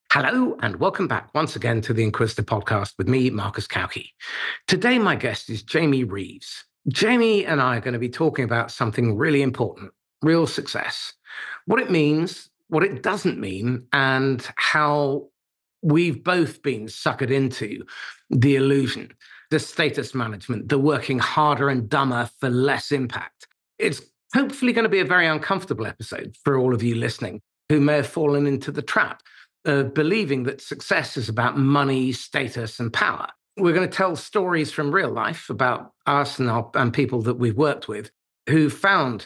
Hello, and welcome back once again to the Inquisitor podcast with me, Marcus Cauchi. Today, my guest is Jamie Reeves. Jamie and I are going to be talking about something really important, real success, what it means, what it doesn't mean, and how we've both been suckered into the illusion, the status management, the working harder and dumber for less impact. It's hopefully going to be a very uncomfortable episode for all of you listening who may have fallen into the trap believing that success is about money, status, and power. We're going to tell stories from real life about us and people that we've worked with who found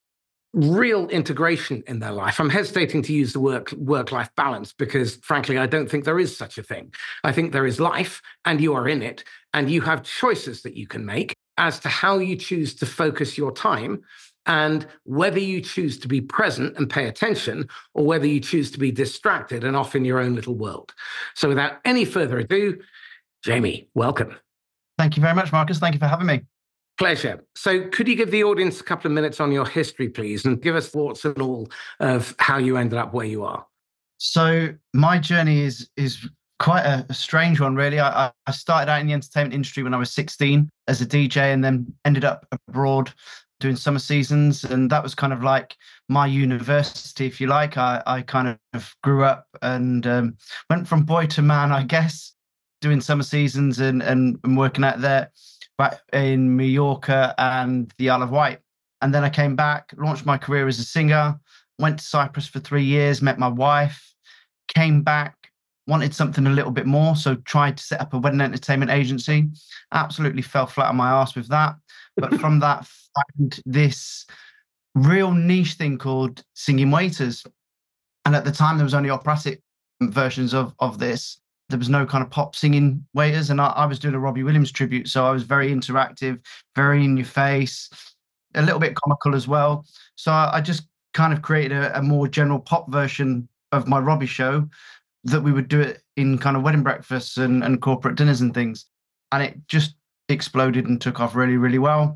real integration in their life. I'm hesitating to use the work-life balance because, frankly, I don't think there is such a thing. I think there is life, and you are in it, and you have choices that you can make as to how you choose to focus your time and whether you choose to be present and pay attention or whether you choose to be distracted and off in your own little world. So without any further ado, Jamie, welcome. Thank you very much, Marcus. Thank you for having me. Pleasure. So could you give the audience a couple of minutes on your history, please, and give us thoughts and all of how you ended up where you are? So my journey is quite a strange one, really. I started out in the entertainment industry when I was 16 as a DJ and then ended up abroad doing summer seasons. And that was kind of like my university, if you like. I kind of grew up and went from boy to man, I guess, doing summer seasons and working out there back in Mallorca and the Isle of Wight. And then I came back, launched my career as a singer, went to Cyprus for 3 years, met my wife, came back, wanted something a little bit more, so tried to set up a wedding entertainment agency. Absolutely fell flat on my ass with that. But from that, found this real niche thing called singing waiters. And at the time, there was only operatic versions of this. There was no kind of pop singing waiters. And I was doing a Robbie Williams tribute. So I was very interactive, very in your face, a little bit comical as well. So I just kind of created a more general pop version of my Robbie show that we would do it in kind of wedding breakfasts and corporate dinners and things. And it just exploded and took off really, really well.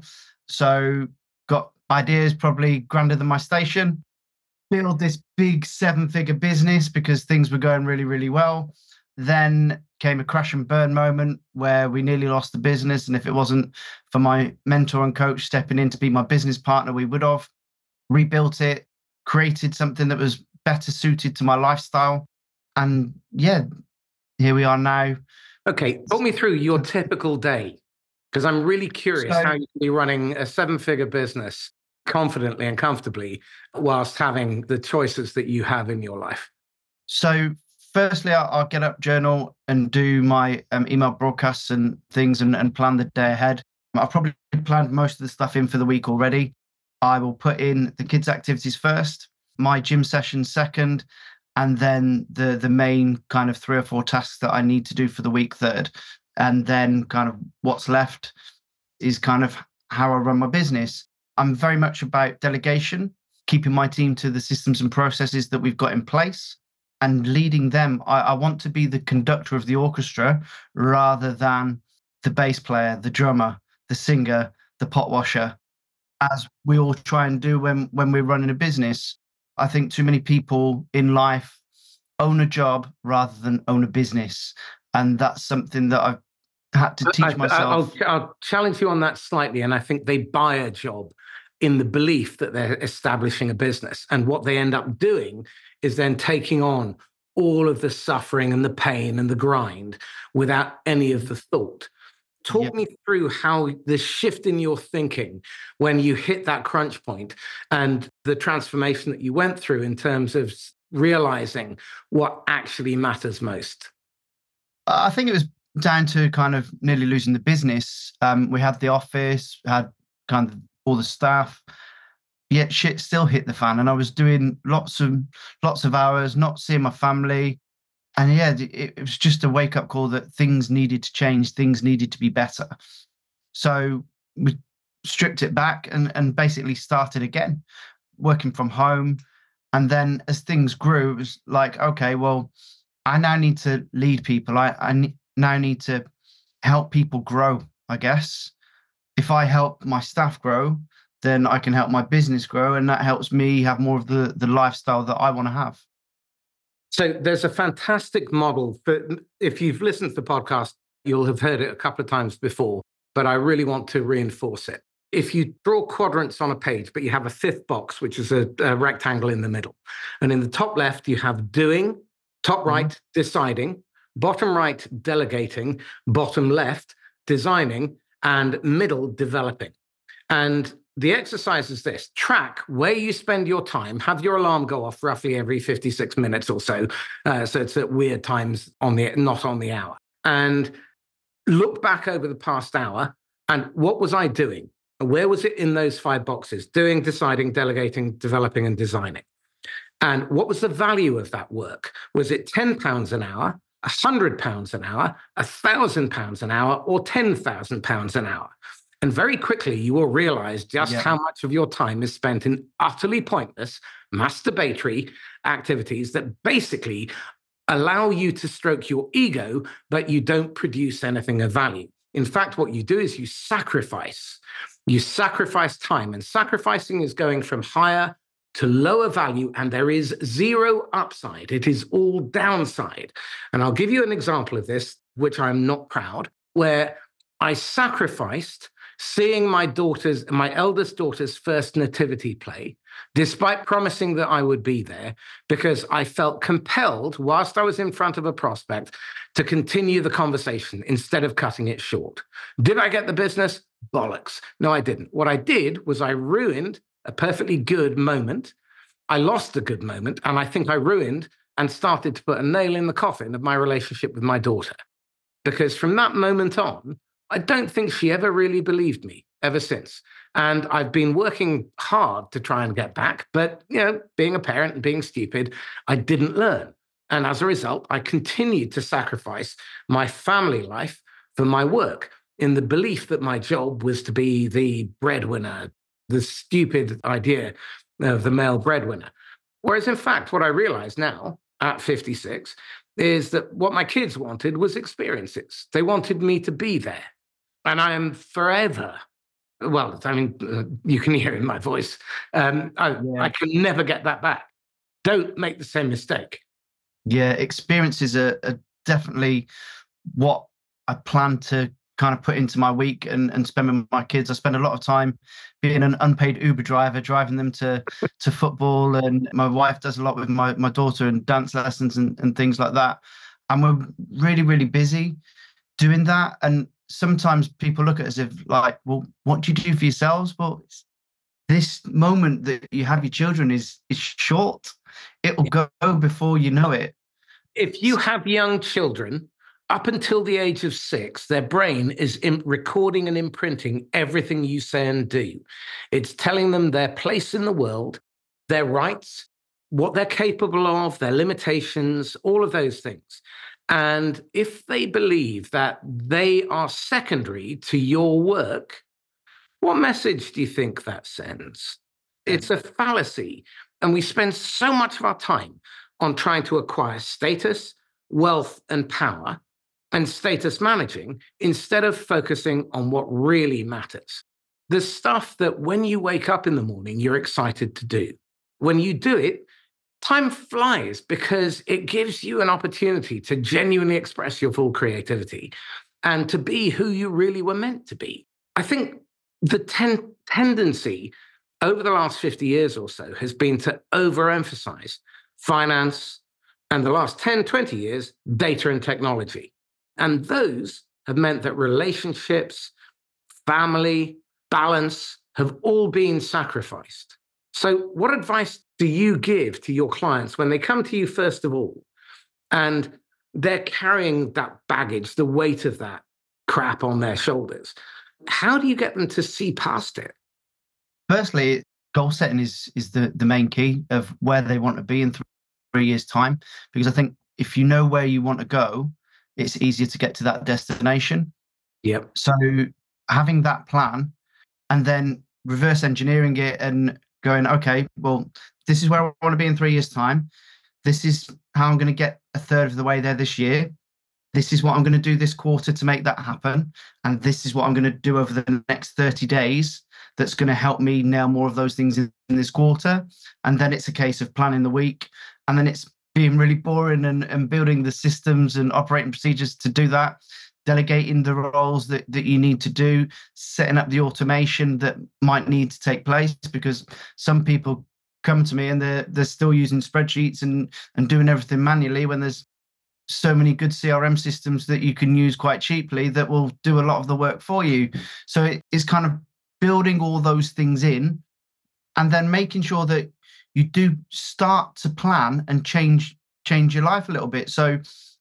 So got ideas probably grander than my station, build this big 7-figure business because things were going really, really well. Then came a crash and burn moment where we nearly lost the business. And if it wasn't for my mentor and coach stepping in to be my business partner, we would have rebuilt it, created something that was better suited to my lifestyle. And yeah, here we are now. Okay, talk me through your typical day, because I'm really curious how you can be running a 7-figure business confidently and comfortably whilst having the choices that you have in your life. So firstly, I'll get up, journal, and do my email broadcasts and things and plan the day ahead. I've probably planned most of the stuff in for the week already. I will put in the kids' activities first, my gym session second, and then the main kind of 3 or 4 tasks that I need to do for the week third. And then kind of what's left is kind of how I run my business. I'm very much about delegation, keeping my team to the systems and processes that we've got in place and leading them. I want to be the conductor of the orchestra rather than the bass player, the drummer, the singer, the pot washer, as we all try and do when we're running a business. I think too many people in life own a job rather than own a business. And that's something that I've had to teach myself. I'll challenge you on that slightly. And I think they buy a job in the belief that they're establishing a business. And what they end up doing is then taking on all of the suffering and the pain and the grind without any of the thought. Talk me through how the shift in your thinking when you hit that crunch point and the transformation that you went through in terms of realizing what actually matters most. I think it was down to kind of nearly losing the business. We had the office, had kind of all the staff, yet shit still hit the fan. And I was doing lots of hours, not seeing my family. And yeah, it was just a wake-up call that things needed to change, things needed to be better. So we stripped it back and basically started again, working from home. And then as things grew, it was like, okay, well, I now need to lead people. I now need to help people grow, I guess. If I help my staff grow, then I can help my business grow. And that helps me have more of the lifestyle that I want to have. So there's a fantastic model for, if you've listened to the podcast, you'll have heard it a couple of times before, but I really want to reinforce it. If you draw quadrants on a page, but you have a fifth box, which is a rectangle in the middle, and in the top left, you have doing, top right, deciding, bottom right, delegating, bottom left, designing, and middle, developing. And the exercise is this: track where you spend your time, have your alarm go off roughly every 56 minutes or so. So it's at weird times not on the hour. And look back over the past hour and what was I doing? Where was it in those 5 boxes? Doing, deciding, delegating, developing, and designing. And what was the value of that work? Was it £10 an hour, £100 an hour, £1,000 an hour, or £10,000 an hour? And very quickly, you will realize just how much of your time is spent in utterly pointless, masturbatory activities that basically allow you to stroke your ego, but you don't produce anything of value. In fact, what you do is you sacrifice. You sacrifice time, and sacrificing is going from higher to lower value, and there is zero upside. It is all downside. And I'll give you an example of this, which I'm not proud, where I sacrificed seeing my eldest daughter's first nativity play, despite promising that I would be there, because I felt compelled, whilst I was in front of a prospect, to continue the conversation instead of cutting it short. Did I get the business? Bollocks. No, I didn't. What I did was I ruined a perfectly good moment. I lost a good moment, and I think I ruined and started to put a nail in the coffin of my relationship with my daughter. Because from that moment on, I don't think she ever really believed me ever since. And I've been working hard to try and get back. But, being a parent and being stupid, I didn't learn. And as a result, I continued to sacrifice my family life for my work in the belief that my job was to be the breadwinner, the stupid idea of the male breadwinner. Whereas, in fact, what I realize now at 56 is that what my kids wanted was experiences. They wanted me to be there. And I am forever, well, I mean, you can hear it in my voice. I can never get that back. Don't make the same mistake. Yeah, experiences are definitely what I plan to kind of put into my week and spend with my kids. I spend a lot of time being an unpaid Uber driver, driving them to football. And my wife does a lot with my daughter and dance lessons and things like that. And we're really, really busy doing that. And sometimes people look at us as if like, well, what do you do for yourselves? Well, this moment that you have your children is short. It will go before you know it. If you have young children, up until the age of 6, their brain is recording and imprinting everything you say and do. It's telling them their place in the world, their rights, what they're capable of, their limitations, all of those things. And if they believe that they are secondary to your work, what message do you think that sends? It's a fallacy. And we spend so much of our time on trying to acquire status, wealth, and power, and status managing, instead of focusing on what really matters. The stuff that when you wake up in the morning, you're excited to do. When you do it, time flies because it gives you an opportunity to genuinely express your full creativity and to be who you really were meant to be. I think the tendency over the last 50 years or so has been to overemphasize finance, and the last 10, 20 years, data and technology. And those have meant that relationships, family, balance have all been sacrificed. So what advice do you give to your clients when they come to you, first of all, and they're carrying that baggage, the weight of that crap on their shoulders? How do you get them to see past it? Firstly, goal setting is the main key of where they want to be in 3 years' time. Because I think if you know where you want to go, it's easier to get to that destination. Yep. So having that plan and then reverse engineering it and going, okay, well, this is where I want to be in 3 years' time. This is how I'm going to get a third of the way there this year. This is what I'm going to do this quarter to make that happen. And this is what I'm going to do over the next 30 days that's going to help me nail more of those things in this quarter. And then it's a case of planning the week. And then it's being really boring and building the systems and operating procedures to do that, delegating the roles that you need to do, setting up the automation that might need to take place, because some people come to me and they're still using spreadsheets and doing everything manually, when there's so many good CRM systems that you can use quite cheaply that will do a lot of the work for you. So it's kind of building all those things in, and then making sure that you do start to plan and change your life a little bit. So,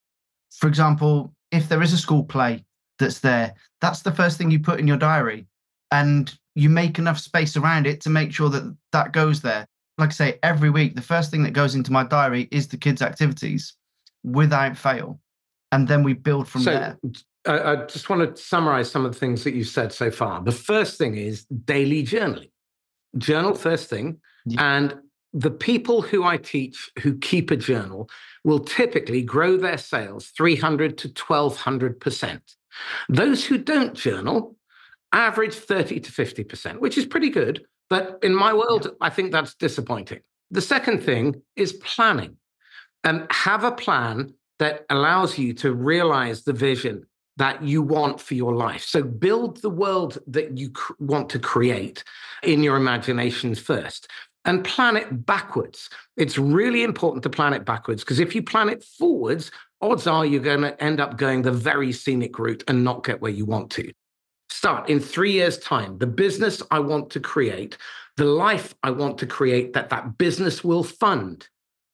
for example, if there is a school play that's there, that's the first thing you put in your diary, and you make enough space around it to make sure that that goes there. Like I say, every week, the first thing that goes into my diary is the kids' activities, without fail. And then we build from there. I just want to summarize some of the things that you've said so far. The first thing is daily journaling. Journal first thing. Yeah. And the people who I teach who keep a journal will typically grow their sales 300 to 1,200%. Those who don't journal average 30 to 50%, which is pretty good. But in my world, I think that's disappointing. The second thing is planning. Have a plan that allows you to realize the vision that you want for your life. So build the world that you want to create in your imaginations first, and plan it backwards. It's really important to plan it backwards, because if you plan it forwards, odds are you're going to end up going the very scenic route and not get where you want to. Start in 3 years' time. The business I want to create, the life I want to create, that business will fund.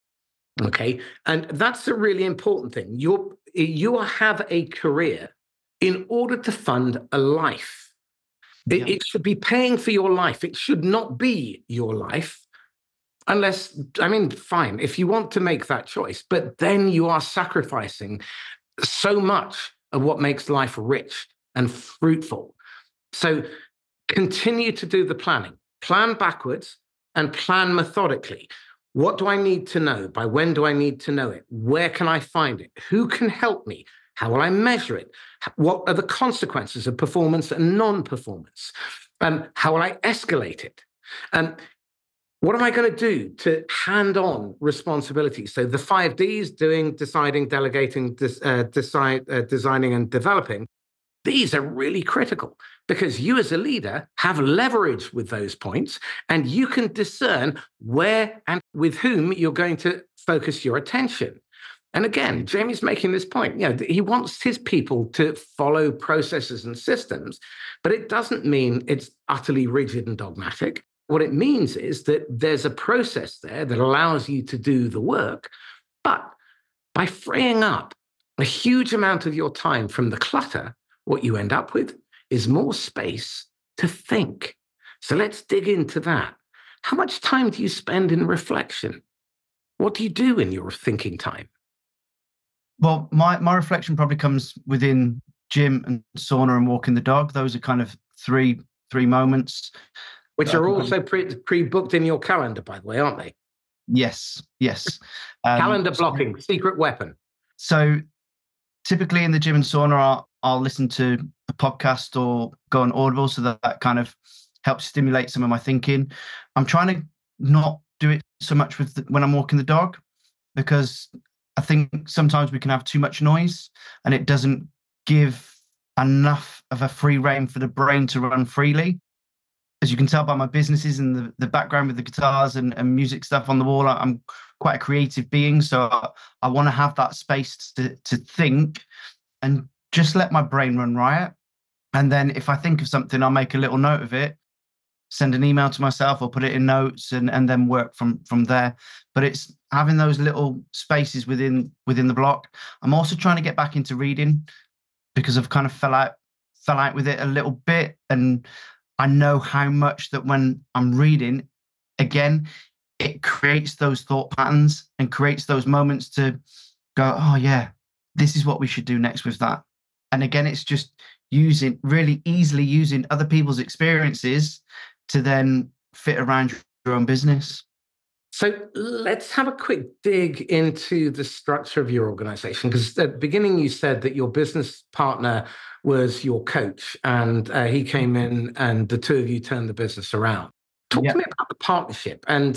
Okay. And that's a really important thing. You have a career in order to fund a life. It should be paying for your life. It should not be your life, unless, I mean, fine, if you want to make that choice, but then you are sacrificing so much of what makes life rich and fruitful. So continue to do the planning. Plan backwards and plan methodically. What do I need to know? By when do I need to know it? Where can I find it? Who can help me? How will I measure it? What are the consequences of performance and non-performance? How will I escalate it? What am I going to do to hand on responsibility? So the 5 Ds: doing, deciding, delegating, designing, and developing. These are really critical, because you as a leader have leverage with those points, and you can discern where and with whom you're going to focus your attention. And again, Jamie's making this point. He wants his people to follow processes and systems, but it doesn't mean it's utterly rigid and dogmatic. What it means is that there's a process there that allows you to do the work, but by freeing up a huge amount of your time from the clutter, what you end up with is more space to think. So let's dig into that. How much time do you spend in reflection? What do you do in your thinking time? Well, my reflection probably comes within gym and sauna and walking the dog. Those are kind of three moments. Which are also pre-booked in your calendar, by the way, aren't they? Yes. Calendar blocking, secret weapon. So typically in the gym and sauna, I'll listen to a podcast or go on Audible, so that kind of helps stimulate some of my thinking. I'm trying to not do it so much when I'm walking the dog, because I think sometimes we can have too much noise and it doesn't give enough of a free rein for the brain to run freely. As you can tell by my businesses and the background with the guitars and music stuff on the wall, I'm quite a creative being. So I want to have that space to think and just let my brain run riot. And then if I think of something, I'll make a little note of it, send an email to myself or put it in notes, and then work from there. But it's having those little spaces within the block. I'm also trying to get back into reading, because I've kind of fell out with it a little bit. And I know how much that when I'm reading, again, it creates those thought patterns and creates those moments to go, oh yeah, this is what we should do next with that. And again, it's just really easily using other people's experiences to then fit around your own business. So let's have a quick dig into the structure of your organization, because at the beginning you said that your business partner was your coach, and he came in and the two of you turned the business around. Talk to me about the partnership and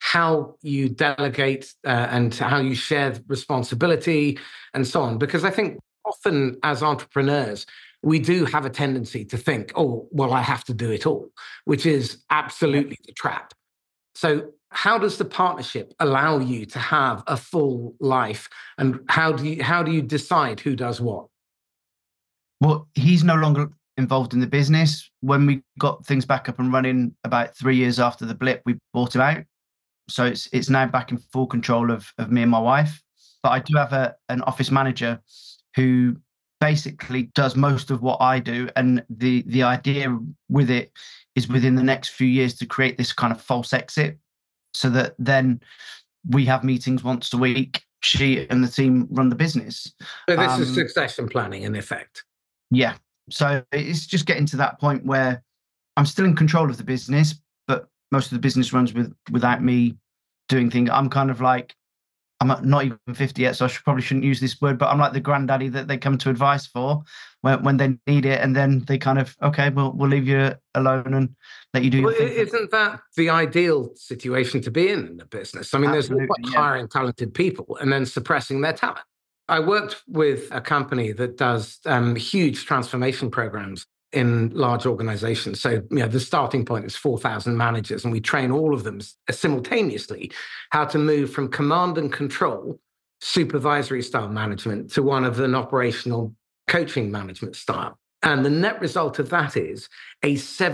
how you delegate and how you share responsibility and so on. Because I think often as entrepreneurs, we do have a tendency to think, oh, well, I have to do it all, which is absolutely the trap. So how does the partnership allow you to have a full life, and how do you decide who does what? Well, he's no longer involved in the business. When we got things back up and running about 3 years after the blip, we bought him out. So it's now back in full control of me and my wife. But I do have an office manager who basically does most of what I do. And the idea with it is within the next few years to create this kind of false exit so that then we have meetings once a week. She and the team run the business. So this is succession planning in effect. Yeah. So it's just getting to that point where I'm still in control of the business, but most of the business runs without me doing things. I'm kind of like, I'm not even 50 yet, so I probably shouldn't use this word, but I'm like the granddaddy that they come to advice for when they need it. And then they kind of, okay, we'll leave you alone and let you do your thing. Isn't that the ideal situation to be in the business? I mean, Absolutely, there's no point hiring talented people and then suppressing their talent. I worked with a company that does huge transformation programs in large organizations. So, the starting point is 4,000 managers, and we train all of them simultaneously how to move from command and control, supervisory style management to one of an operational coaching management style. And the net result of that is a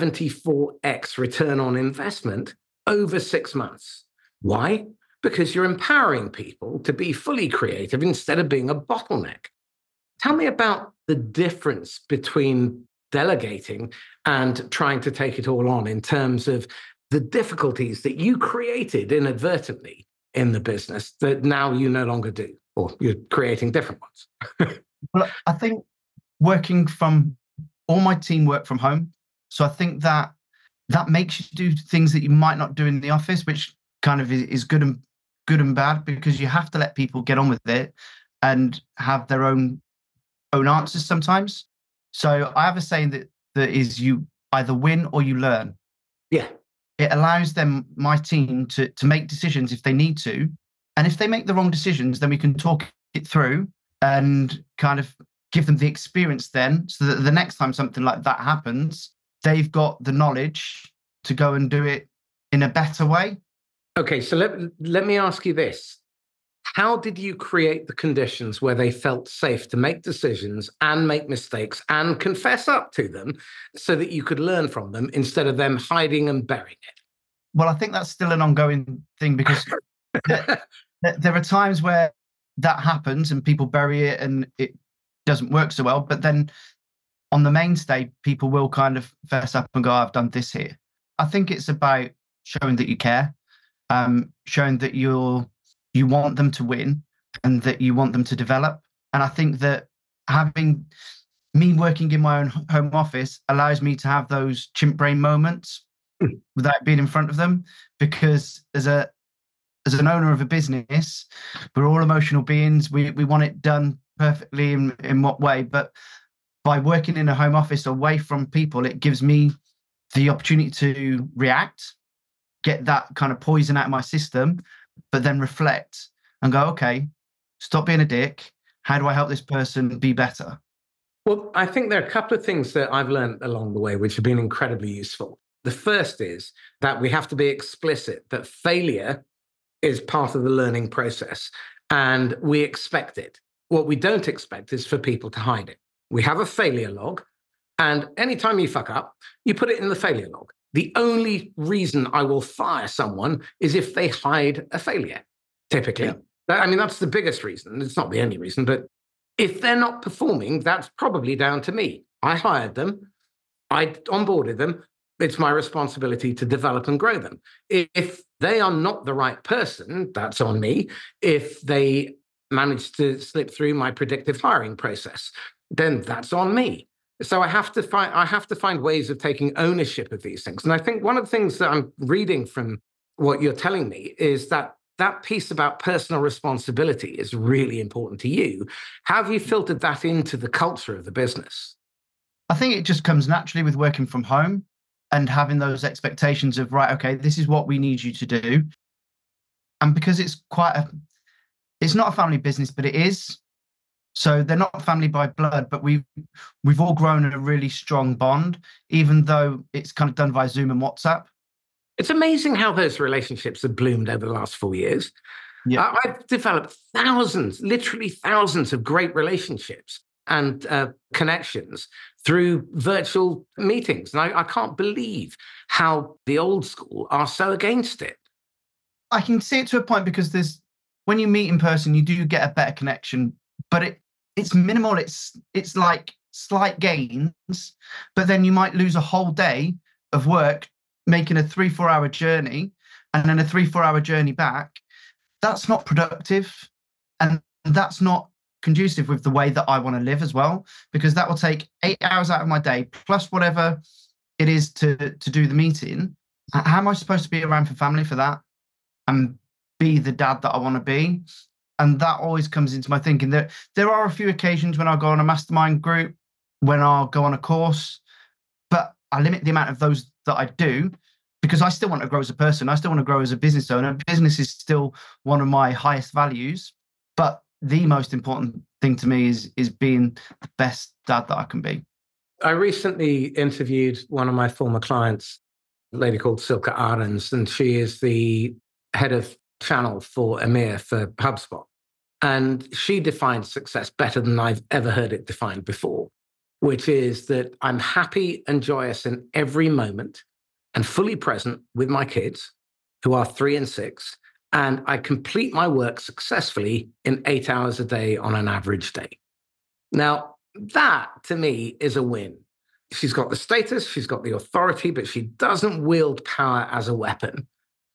74x return on investment over 6 months. Why? Because you're empowering people to be fully creative instead of being a bottleneck. Tell me about the difference between delegating and trying to take it all on in terms of the difficulties that you created inadvertently in the business that now you no longer do, or you're creating different ones. Well, I think all my team work from home. So I think that makes you do things that you might not do in the office, which kind of is good and bad, because you have to let people get on with it and have their own answers sometimes. So I have a saying that is, you either win or you learn. Yeah. It allows my team to make decisions if they need to. And if they make the wrong decisions, then we can talk it through and kind of give them the experience then, so that the next time something like that happens, they've got the knowledge to go and do it in a better way. Okay, so let me ask you this. How did you create the conditions where they felt safe to make decisions and make mistakes and confess up to them so that you could learn from them instead of them hiding and burying it? Well, I think that's still an ongoing thing, because there are times where that happens and people bury it and it doesn't work so well. But then on the mainstay, people will kind of fess up and go, I've done this here. I think it's about showing that you care, showing that you want them to win and that you want them to develop. And I think that having me working in my own home office allows me to have those chimp brain moments without being in front of them, because as an owner of a business, we're all emotional beings. We want it done perfectly in what way, but by working in a home office away from people, it gives me the opportunity to react, get that kind of poison out of my system, but then reflect and go, okay, stop being a dick. How do I help this person be better? Well, I think there are a couple of things that I've learned along the way which have been incredibly useful. The first is that we have to be explicit that failure is part of the learning process and we expect it. What we don't expect is for people to hide it. We have a failure log, and anytime you fuck up, you put it in the failure log. The only reason I will fire someone is if they hide a failure, typically. Yeah. I mean, that's the biggest reason. It's not the only reason, but if they're not performing, that's probably down to me. I hired them. I onboarded them. It's my responsibility to develop and grow them. If they are not the right person, that's on me. If they manage to slip through my predictive hiring process, then that's on me. So I have to find ways of taking ownership of these things. And I think one of the things that I'm reading from what you're telling me is that piece about personal responsibility is really important to you. How have you filtered that into the culture of the business? I think it just comes naturally with working from home and having those expectations of, right, okay, this is what we need you to do. And because it's not a family business, but it is. So they're not family by blood, but we've all grown a really strong bond, even though it's kind of done via Zoom and WhatsApp. It's amazing how those relationships have bloomed over the last 4 years. Yeah. I've developed thousands, literally thousands of great relationships and connections through virtual meetings. And I can't believe how the old school are so against it. I can see it to a point because when you meet in person, you do get a better connection, but it's minimal. It's like slight gains, but then you might lose a whole day of work making a 3-4 hour journey and then a 3-4 hour journey back. That's not productive, and that's not conducive with the way that I want to live as well, because that will take 8 hours out of my day plus whatever it is to do the meeting. How am I supposed to be around for family for that and be the dad that I want to be? And that always comes into my thinking. There are a few occasions when I'll go on a mastermind group, when I'll go on a course, but I limit the amount of those that I do because I still want to grow as a person. I still want to grow as a business owner. Business is still one of my highest values. But the most important thing to me is being the best dad that I can be. I recently interviewed one of my former clients, a lady called Silke Arens, and she is the head of channel for EMEA for HubSpot. And she defines success better than I've ever heard it defined before, which is that I'm happy and joyous in every moment and fully present with my kids, who are 3 and 6, and I complete my work successfully in 8 hours a day on an average day. Now, that to me is a win. She's got the status, she's got the authority, but she doesn't wield power as a weapon.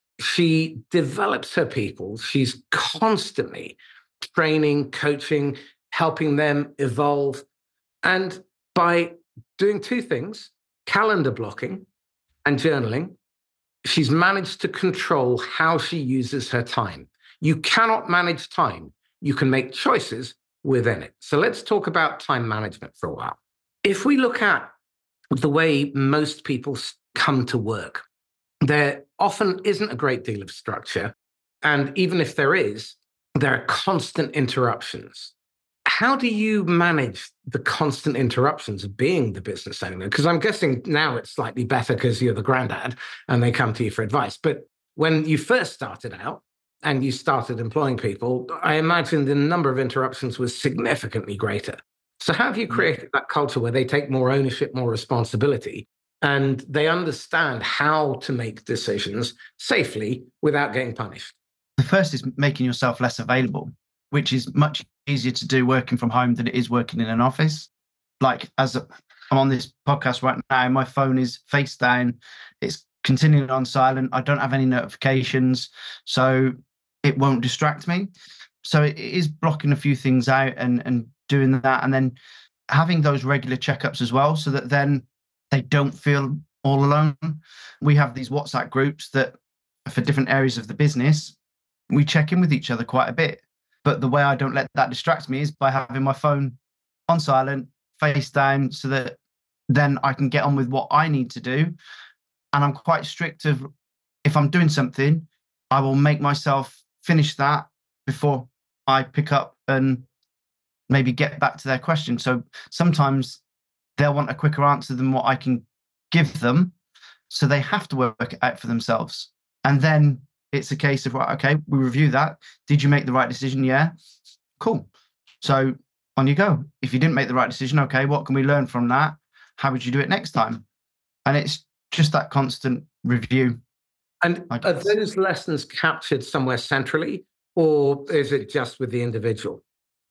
She develops her people. She's constantly training, coaching, helping them evolve. And by doing 2 things, calendar blocking and journaling, she's managed to control how she uses her time. You cannot manage time. You can make choices within it. So let's talk about time management for a while. If we look at the way most people come to work, there often isn't a great deal of structure. And even if there is, there are constant interruptions. How do you manage the constant interruptions of being the business owner? Because I'm guessing now it's slightly better because you're the granddad and they come to you for advice. But when you first started out and you started employing people, I imagine the number of interruptions was significantly greater. So how have you created that culture where they take more ownership, more responsibility, and they understand how to make decisions safely without getting punished? The first is making yourself less available, which is much easier to do working from home than it is working in an office. Like I'm on this podcast right now, my phone is face down. It's continuing on silent. I don't have any notifications, so it won't distract me. So it is blocking a few things out and doing that, and then having those regular checkups as well, so that then they don't feel all alone. We have these WhatsApp groups that for different areas of the business, we check in with each other quite a bit. But the way I don't let that distract me is by having my phone on silent, face down, so that then I can get on with what I need to do. And I'm quite strict of, if I'm doing something, I will make myself finish that before I pick up and maybe get back to their question. So sometimes they'll want a quicker answer than what I can give them. So they have to work it out for themselves. And then it's a case of, right, okay, we review that. Did you make the right decision? Yeah. Cool. So on you go. If you didn't make the right decision, okay, what can we learn from that? How would you do it next time? And it's just that constant review. And are those lessons captured somewhere centrally, or is it just with the individual?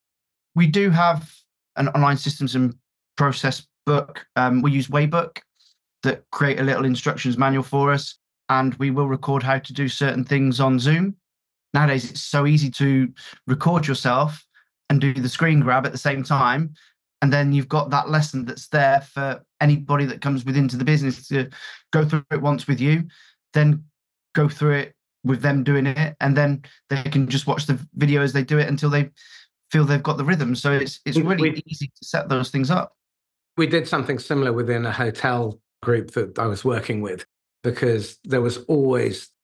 We do have an online systems and process book. We use Waybook that create a little instructions manual for us, and we will record how to do certain things on Zoom. Nowadays, it's so easy to record yourself and do the screen grab at the same time. And then you've got that lesson that's there for anybody that comes into the business to go through it once with you, then go through it with them doing it. And then they can just watch the video as they do it until they feel they've got the rhythm. So it's really easy to set those things up. We did something similar within a hotel group that I was working with, because there was always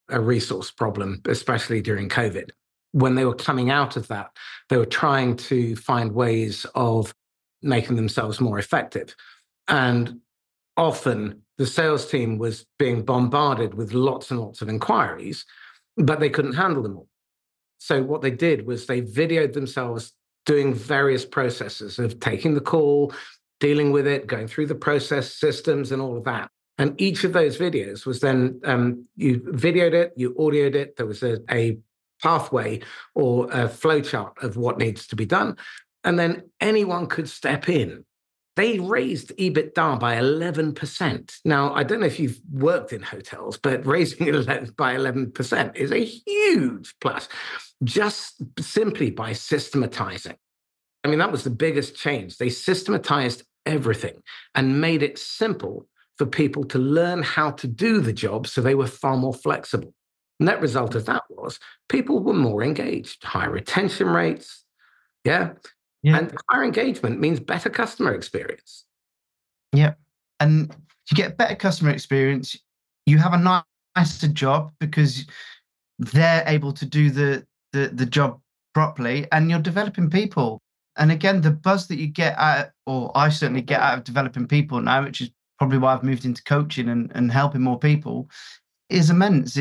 a resource problem, especially during COVID. When they were coming out of that, they were trying to find ways of making themselves more effective. And often the sales team was being bombarded with lots and lots of inquiries, but they couldn't handle them all. So what they did was they videoed themselves doing various processes of taking the call, dealing with it, going through the process systems and all of that. And each of those videos was then, you videoed it, you audioed it. There was a pathway or a flowchart of what needs to be done. And then anyone could step in. They raised EBITDA by 11%. Now, I don't know if you've worked in hotels, but raising it by 11% is a huge plus, just simply by systematizing. I mean, that was the biggest change. They systematized everything and made it simple for people to learn how to do the job, so they were far more flexible. Net result of that was people were more engaged, higher retention rates. Yeah. Yeah. And higher engagement means better customer experience. Yeah. And to get better customer experience, you have a nicer job because they're able to do the job properly, and you're developing people. And again, the buzz that you get out, or I certainly get out of developing people now, which is probably why I've moved into coaching and helping more people, is immense.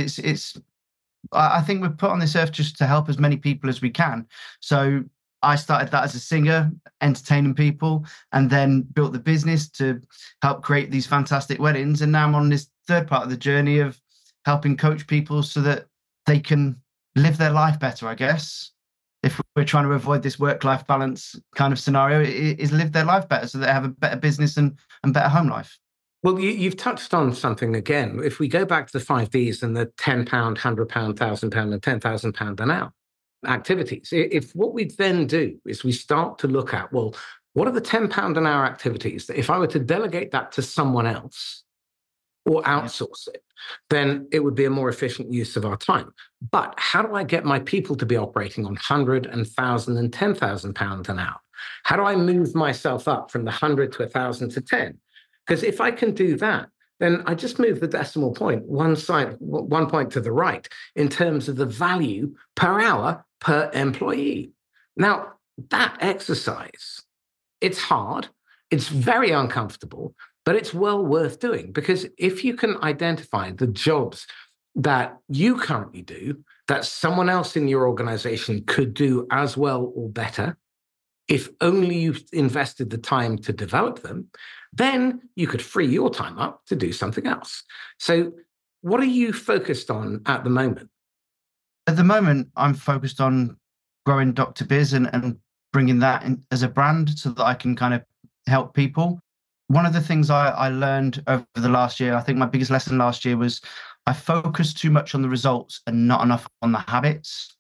I think we're put on this earth just to help as many people as we can. So I started that as a singer, entertaining people, and then built the business to help create these fantastic weddings. And now I'm on this third part of the journey of helping coach people so that they can live their life better, I guess. If we're trying to avoid this work-life balance kind of scenario, is live their life better so they have a better business and better home life. Well, you've touched on something again. If we go back to the 5Ds and the £10, £100, £1,000, and £10,000 an hour activities, if what we then do is we start to look at, well, what are the £10 an hour activities that if I were to delegate that to someone else or outsource it, then it would be a more efficient use of our time. But how do I get my people to be operating on £100 and £1,000 and £10,000 an hour? How do I move myself up from the 100 to 1,000 to 10? Because if I can do that, then I just move the decimal point one point to the right in terms of the value per hour per employee. Now, that exercise, it's hard, it's very uncomfortable, but it's well worth doing, because if you can identify the jobs that you currently do that someone else in your organization could do as well or better, if only you invested the time to develop them, then you could free your time up to do something else. So what are you focused on at the moment? At the moment, I'm focused on growing Dr. Biz and bringing that in as a brand so that I can kind of help people. One of the things I learned over the last year, I think my biggest lesson last year was I focused too much on the results and not enough on the habits.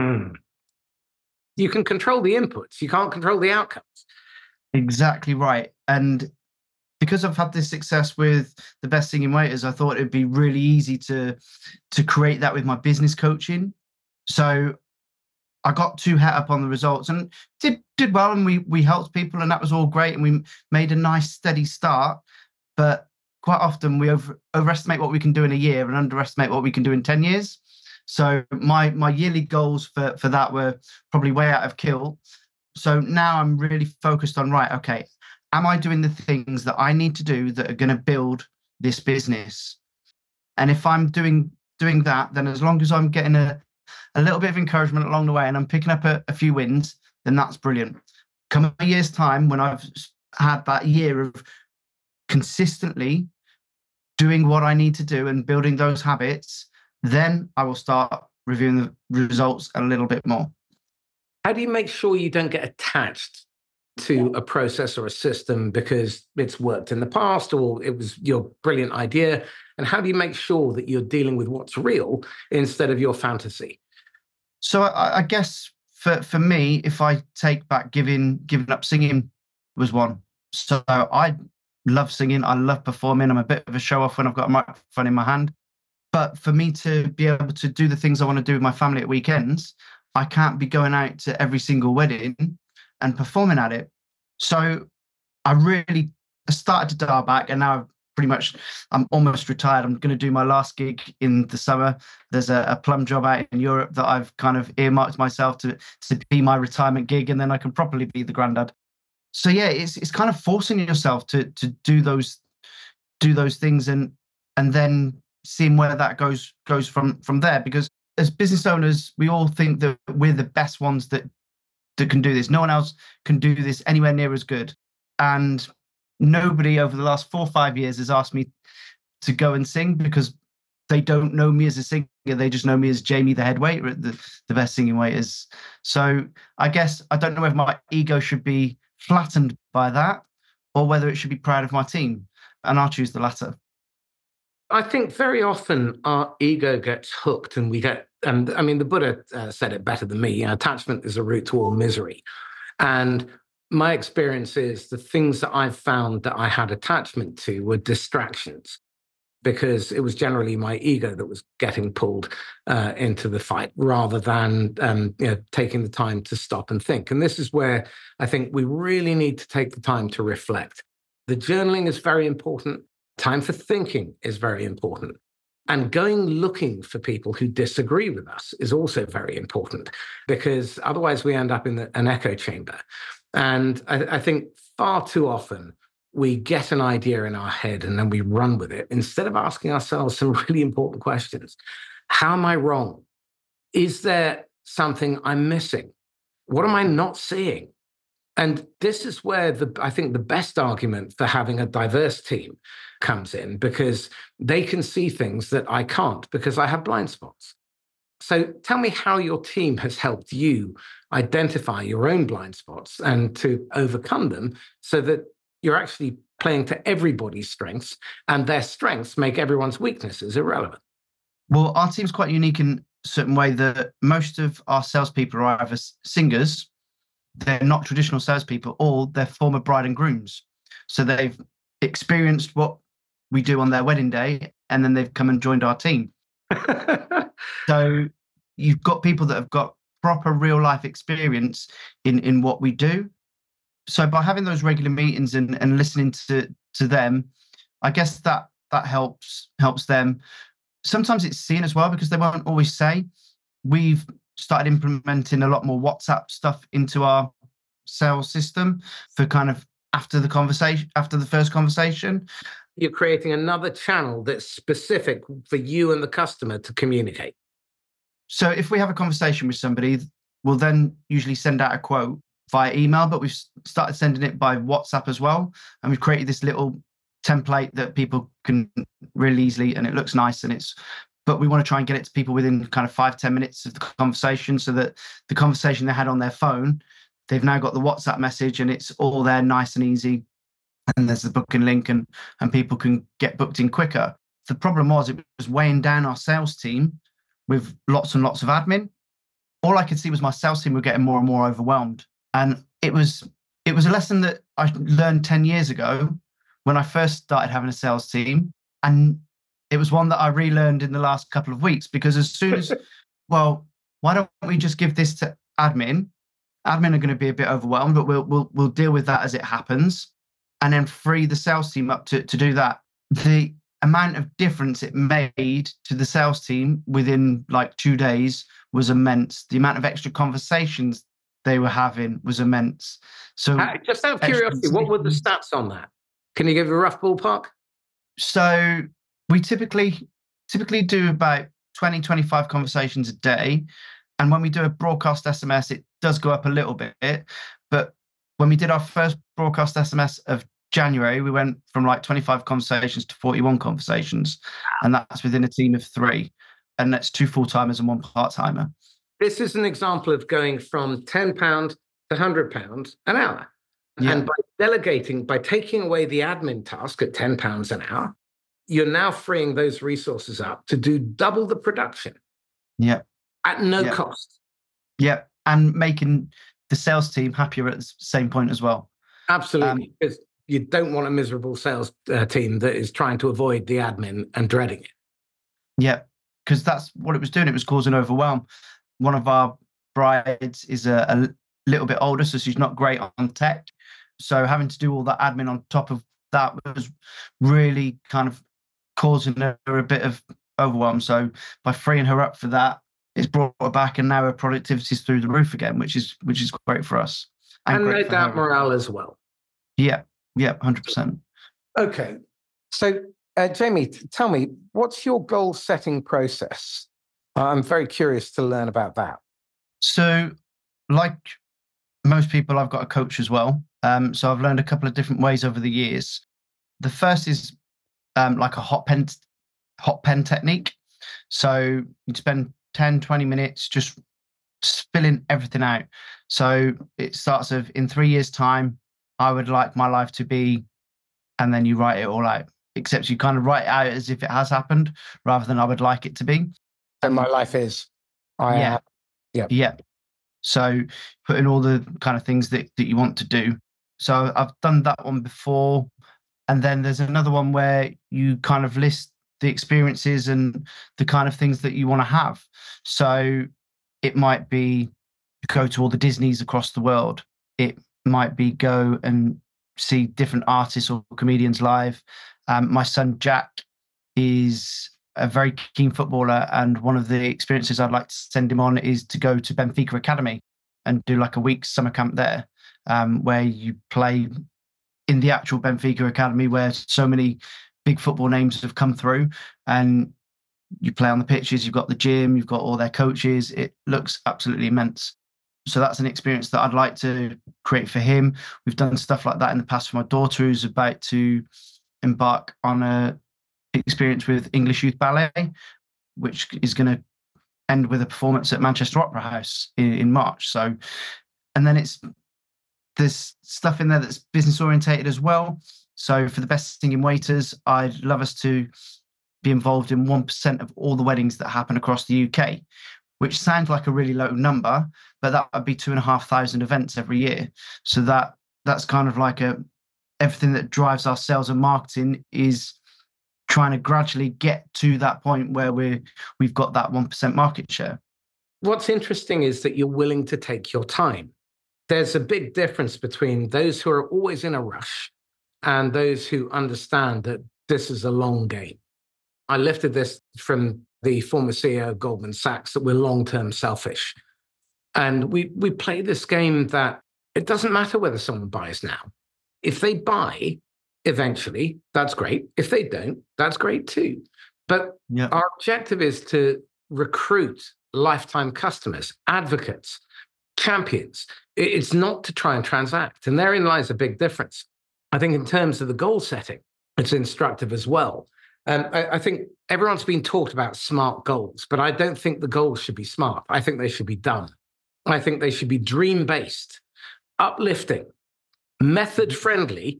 You can control the inputs, you can't control the outcomes. Exactly right. And because I've had this success with the Best Singing Waiters, I thought it'd be really easy to create that with my business coaching. So I got too het up on the results and did well, and we helped people, and that was all great, and we made a nice steady start. But quite often we overestimate what we can do in a year and underestimate what we can do in 10 years. So my yearly goals for that were probably way out of kilt. So now I'm really focused on, right, okay, am I doing the things that I need to do that are going to build this business? And if I'm doing that, then as long as I'm getting a little bit of encouragement along the way and I'm picking up a few wins, then that's brilliant. Come a year's time, when I've had that year of consistently doing what I need to do and building those habits, then I will start reviewing the results a little bit more. How do you make sure you don't get attached to a process or a system because it's worked in the past or it was your brilliant idea? And how do you make sure that you're dealing with what's real instead of your fantasy? So I guess for me, if I take back giving up singing was one. So I love singing. I love performing. I'm a bit of a show off when I've got a microphone in my hand. But for me to be able to do the things I want to do with my family at weekends, I can't be going out to every single wedding and performing at it. So I really started to dial back, and now I've pretty much, I'm almost retired. I'm going to do my last gig in the summer. There's a plum job out in Europe that I've kind of earmarked myself to be my retirement gig, and then I can properly be the granddad. So yeah, it's kind of forcing yourself to do those things, and then seeing where that goes from there. Because as business owners, we all think that we're the best ones that can do this. No one else can do this anywhere near as good. And nobody over the last 4 or 5 years has asked me to go and sing, because they don't know me as a singer. They just know me as Jamie, the head waiter at the best singing waiters. So I guess I don't know whether my ego should be flattened by that or whether it should be proud of my team. And I'll choose the latter. I think very often our ego gets hooked and we get, and I mean, the Buddha said it better than me, attachment is a root to all misery. And my experience is the things that I've found that I had attachment to were distractions, because it was generally my ego that was getting pulled into the fight rather than taking the time to stop and think. And this is where I think we really need to take the time to reflect. The journaling is very important. Time for thinking is very important. And going looking for people who disagree with us is also very important, because otherwise we end up in an echo chamber. And I think far too often we get an idea in our head and then we run with it instead of asking ourselves some really important questions. How am I wrong? Is there something I'm missing? What am I not seeing? And this is where I think the best argument for having a diverse team comes in, because they can see things that I can't because I have blind spots. So tell me how your team has helped you identify your own blind spots and to overcome them so that you're actually playing to everybody's strengths, and their strengths make everyone's weaknesses irrelevant. Well, our team's quite unique in a certain way that most of our salespeople are either singers, they're not traditional salespeople, or they're former bride and grooms. So they've experienced what we do on their wedding day, and then they've come and joined our team. So you've got people that have got proper real life experience in what we do. So by having those regular meetings and listening to them, I guess that helps them. Sometimes it's seen as well, because they won't always say. We've started implementing a lot more WhatsApp stuff into our sales system for kind of after the first conversation. You're creating another channel that's specific for you and the customer to communicate. So if we have a conversation with somebody, we'll then usually send out a quote via email, but we've started sending it by WhatsApp as well. And we've created this little template that people can really easily, and it looks nice, but we want to try and get it to people within kind of 5-10 minutes of the conversation, so that the conversation they had on their phone, they've now got the WhatsApp message and it's all there nice and easy. And there's the booking link, and people can get booked in quicker. The problem was it was weighing down our sales team with lots and lots of admin. All I could see was my sales team were getting more and more overwhelmed. And it was a lesson that I learned 10 years ago when I first started having a sales team. And it was one that I relearned in the last couple of weeks, because as soon as, well, why don't we just give this to admin? Admin are going to be a bit overwhelmed, but we'll deal with that as it happens, and then free the sales team up to do that. The amount of difference it made to the sales team within like 2 days was immense. The amount of extra conversations they were having was immense. So just out of curiosity, what were the stats on that? Can you give a rough ballpark? So we typically do about 20-25 conversations a day. And when we do a broadcast SMS, it does go up a little bit. But when we did our first broadcast SMS of January, we went from like 25 conversations to 41 conversations. And that's within a team of 3. And that's 2 full-timers and 1 part-timer. This is an example of going from £10 to £100 an hour. Yeah. And by delegating, by taking away the admin task at £10 an hour, you're now freeing those resources up to do double the production. Yeah. At no cost. Yeah. And making the sales team happier at the same point as well. Absolutely. Because you don't want a miserable sales team that is trying to avoid the admin and dreading it. Yeah. Because that's what it was doing. It was causing overwhelm. One of our brides is a little bit older, so she's not great on tech. So having to do all that admin on top of that was really kind of causing her a bit of overwhelm. So by freeing her up for that, it's brought her back, and now her productivity's through the roof again, which is great for us and And no great for doubt her. morale as well. Yeah, 100%. Okay. So, Jamie, tell me, what's your goal setting process? I'm very curious to learn about that. So, like most people, I've got a coach as well. So I've learned a couple of different ways over the years. The first is like a hot pen technique. So you'd spend 10, 20 minutes just spilling everything out. So it starts of, in 3 years' time, I would like my life to be, and then you write it all out, except you kind of write it out as if it has happened rather than I would like it to be. And my life is, Yeah. So put in all the kind of things that you want to do. So I've done that one before. And then there's another one where you kind of list the experiences and the kind of things that you want to have. So it might be go to all the Disneys across the world. It might be go and see different artists or comedians live. My son Jack is a very keen footballer, and one of the experiences I'd like to send him on is to go to Benfica Academy and do like a week's summer camp there, where you play in the actual Benfica Academy, where so many big football names have come through, and you play on the pitches. You've got the gym, you've got all their coaches. It looks absolutely immense. So that's an experience that I'd like to create for him. We've done stuff like that in the past for my daughter, who's about to embark on a experience with English Youth Ballet, which is going to end with a performance at Manchester Opera House in March. So, and then there's stuff in there that's business orientated as well. So for the best singing waiters, I'd love us to be involved in 1% of all the weddings that happen across the UK, which sounds like a really low number, but that would be 2,500 events every year. So that's kind of like everything that drives our sales and marketing is trying to gradually get to that point where we've got that 1% market share. What's interesting is that you're willing to take your time. There's a big difference between those who are always in a rush and those who understand that this is a long game. I lifted this from the former CEO of Goldman Sachs, that we're long-term selfish. And we play this game that it doesn't matter whether someone buys now. If they buy eventually, that's great. If they don't, that's great too. But our objective is to recruit lifetime customers, advocates, champions. It's not to try and transact. And therein lies a big difference. I think in terms of the goal setting, it's instructive as well. I think everyone's been taught about smart goals, but I don't think the goals should be smart. I think they should be done. I think they should be dream-based, uplifting, method-friendly,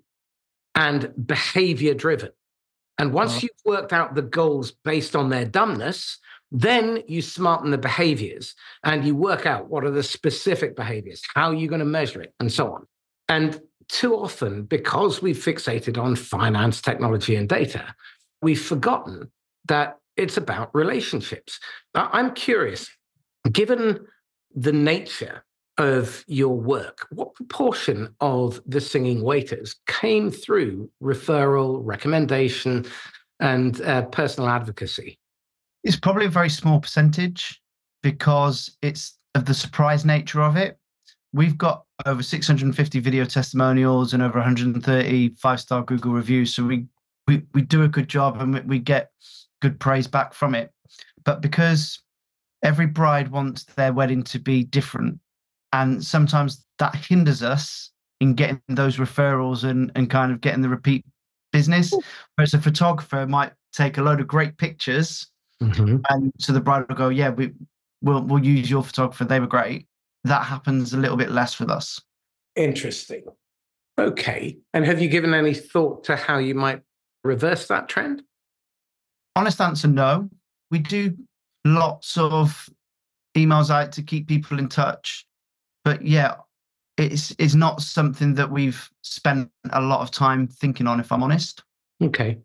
and behavior-driven. And once you've worked out the goals based on their dumbness, then you smarten the behaviors and you work out what are the specific behaviors, how are you going to measure it, and so on. And too often, because we've fixated on finance, technology, and data, we've forgotten that it's about relationships. I'm curious, given the nature of your work, what proportion of the singing waiters came through referral, recommendation, and personal advocacy? It's probably a very small percentage because it's of the surprise nature of it. We've got over 650 video testimonials and over 130 five-star Google reviews. So we do a good job and we get good praise back from it. But because every bride wants their wedding to be different, and sometimes that hinders us in getting those referrals and kind of getting the repeat business. Whereas a photographer might take a load of great pictures, and so the bride will go, yeah, we'll use your photographer. They were great. That happens a little bit less with us. Interesting. Okay. And have you given any thought to how you might reverse that trend? Honest answer, no. We do lots of emails out to keep people in touch. But yeah, it's not something that we've spent a lot of time thinking on, if I'm honest. Okay.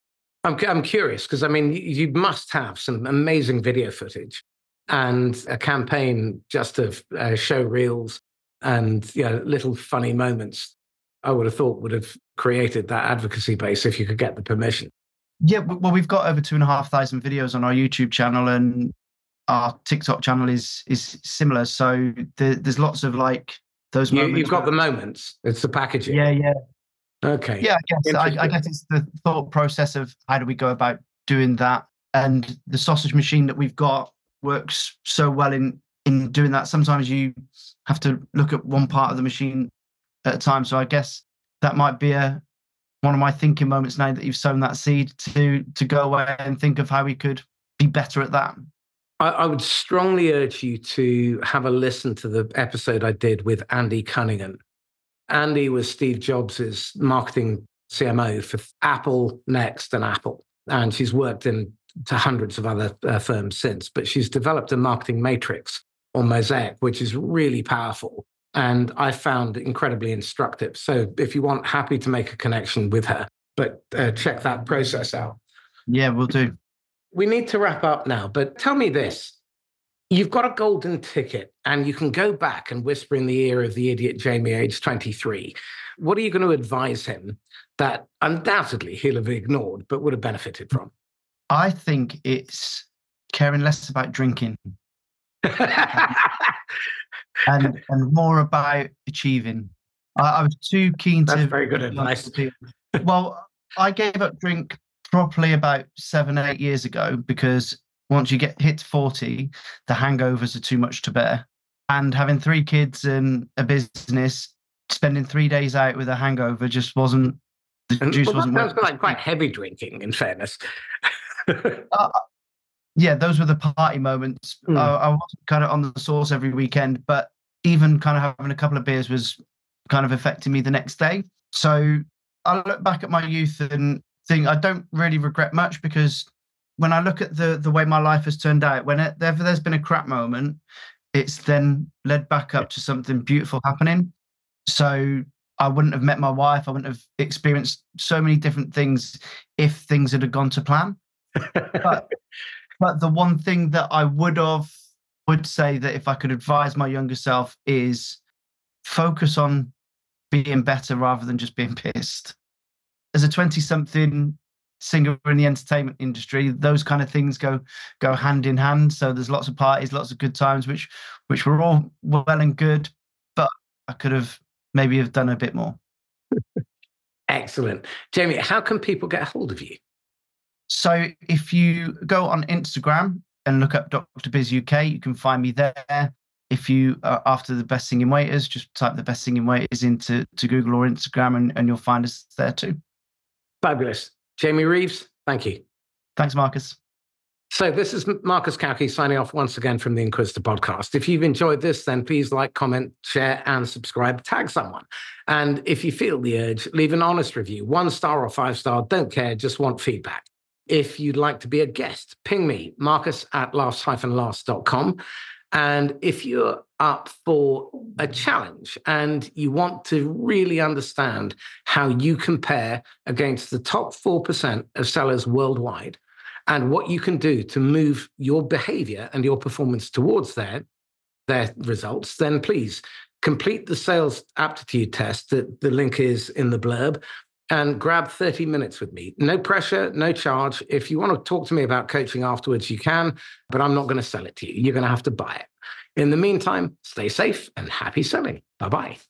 I'm curious because, I mean, you must have some amazing video footage and a campaign just of show reels and little funny moments. I would have thought would have created that advocacy base if you could get the permission. Yeah, well, we've got over 2,500 videos on our YouTube channel, and our TikTok channel is similar. So there's lots of like those moments. You've got the moments. It's the packaging. Yeah. Okay. Yeah, I guess it's the thought process of how do we go about doing that. And the sausage machine that we've got works so well in doing that. Sometimes you have to look at one part of the machine at a time. So I guess that might be one of my thinking moments now that you've sown that seed to go away and think of how we could be better at that. I would strongly urge you to have a listen to the episode I did with Andy Cunningham. Andy was Steve Jobs' marketing CMO for Apple, Next, and Apple. And she's worked to hundreds of other firms since, but she's developed a marketing matrix or mosaic, which is really powerful. And I found incredibly instructive. So if you want, happy to make a connection with her, but check that process out. Yeah, we'll do. We need to wrap up now, but tell me this. You've got a golden ticket and you can go back and whisper in the ear of the idiot Jamie, age 23. What are you going to advise him that undoubtedly he'll have ignored, but would have benefited from? I think it's caring less about drinking and more about achieving. I was too keen to... That's very good advice. Well, I gave up drink properly about 7-8 years ago because once you get hit 40, the hangovers are too much to bear. And having 3 kids and a business, spending 3 days out with a hangover just wasn't... The juice wasn't working. That was like quite heavy drinking, in fairness. Yeah, those were the party moments. I wasn't kind of on the sauce every weekend, but even kind of having a couple of beers was kind of affecting me the next day. So I look back at my youth and think I don't really regret much, because when I look at the way my life has turned out, whenever there's been a crap moment, it's then led back up to something beautiful happening. So I wouldn't have met my wife. I wouldn't have experienced so many different things if things had gone to plan. But the one thing that I would say that if I could advise my younger self is focus on being better rather than just being pissed. As a 20-something singer in the entertainment industry, those kind of things go hand in hand. So there's lots of parties, lots of good times, which were all well and good, but I could have maybe have done a bit more. Excellent. Jamie, how can people get a hold of you? So if you go on Instagram and look up Dr. Biz UK, you can find me there. If you are after the Best Singing Waiters, just type the Best Singing Waiters into Google or Instagram and you'll find us there too. Fabulous. Jamie Reeves, thank you. Thanks, Marcus. So this is Marcus Cauchi signing off once again from the Inquisitor podcast. If you've enjoyed this, then please like, comment, share, and subscribe. Tag someone. And if you feel the urge, leave an honest review. 1 star or 5 star, don't care, just want feedback. If you'd like to be a guest, ping me, marcus@laughs-last.com. And if you're up for a challenge and you want to really understand how you compare against the top 4% of sellers worldwide and what you can do to move your behavior and your performance towards their results, then please complete the sales aptitude test. The link is in the blurb. And grab 30 minutes with me. No pressure, no charge. If you want to talk to me about coaching afterwards, you can, but I'm not going to sell it to you. You're going to have to buy it. In the meantime, stay safe and happy selling. Bye-bye.